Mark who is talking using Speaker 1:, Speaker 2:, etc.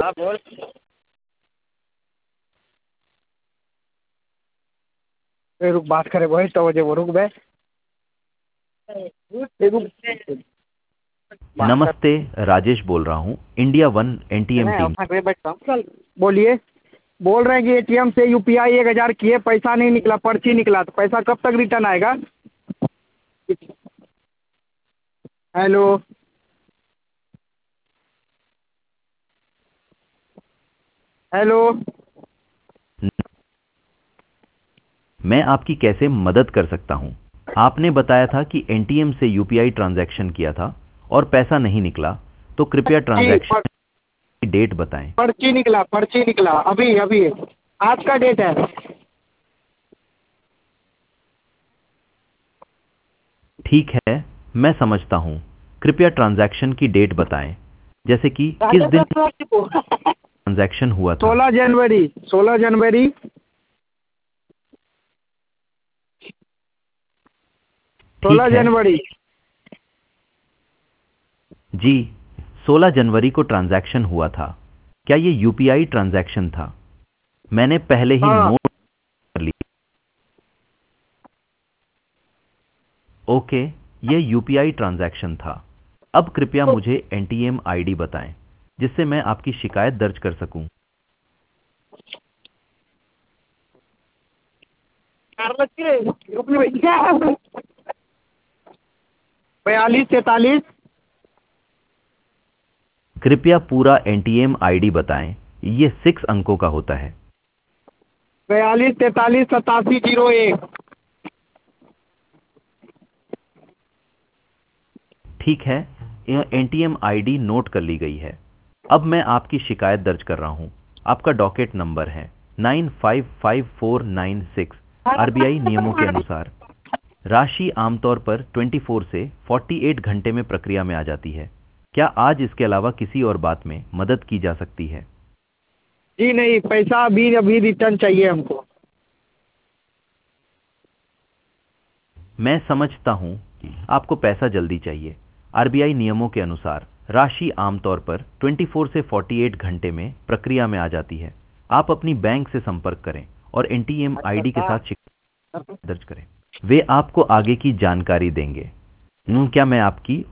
Speaker 1: हाँ बोल।
Speaker 2: रुक बात करे भाई तो वजह वो रुक बे रुक बात कर।
Speaker 3: नमस्ते, राजेश बोल रहा हूँ, इंडिया वन एनटीएम टीम।
Speaker 2: बोलिए। बोल रहे हैं कि एटीएम से यूपीआई 1000 किए, पैसा नहीं निकला, पर्ची निकला, तो पैसा कब तक रिटर्न आएगा? Hello hello.
Speaker 3: मैं आपकी कैसे मदद कर सकता हूँ? आपने बताया था कि एनटीएम से यूपीआई ट्रांजैक्शन किया था और पैसा नहीं निकला, तो कृपया ट्रांजैक्शन की डेट बताएं।
Speaker 2: पर्ची निकला अभी अभी आज का डेट है।
Speaker 3: ठीक है, मैं समझता हूँ। कृपया ट्रांजैक्शन की डेट बताएं, जैसे कि किस दिन ट्रांजैक्शन हुआ था।
Speaker 2: 16 जनवरी 16 जनवरी।
Speaker 3: ठीक
Speaker 2: 16
Speaker 3: है
Speaker 2: जनवरी।
Speaker 3: जी, 16 जनवरी को ट्रांजैक्शन हुआ था। क्या ये यूपीआई ट्रांजैक्शन था? मैंने पहले ही
Speaker 2: हाँ
Speaker 3: नोट कर ली। ओके, ये यूपीआई ट्रांजैक्शन था। अब कृपया मुझे एनटीएम आईडी बताएं, जिससे मैं आपकी शिकायत दर्ज कर सकूं।
Speaker 2: 42 43।
Speaker 3: कृपया पूरा एनटीएम आईडी बताएं, ये 6 अंकों का होता है।
Speaker 2: 42 43 87 01।
Speaker 3: ठीक है, यह एनटीएम आईडी नोट कर ली गई है। अब मैं आपकी शिकायत दर्ज कर रहा हूं। आपका डॉकेट नंबर है 955496। आरबीआई नियमों के अनुसार राशि आमतौर पर 24 से 48 घंटे में प्रक्रिया में आ जाती है। क्या आज इसके अलावा किसी और बात में मदद की जा सकती है?
Speaker 2: जी नहीं, पैसा अभी अभी रिटर्न चाहिए हमको।
Speaker 3: मैं समझता हूं कि आपको पैसा जल्दी चाहिए। आरबीआई नियमों के अनुसार राशि आमतौर पर 24 से 48 घंटे में प्रक्रिया में आ जाती है। आप अपनी बैंक से संपर्क करें और एनटीएम आईडी के साथ शिकायत दर्ज करें। वे आपको आगे की जानकारी देंगे। क्या मैं आपकी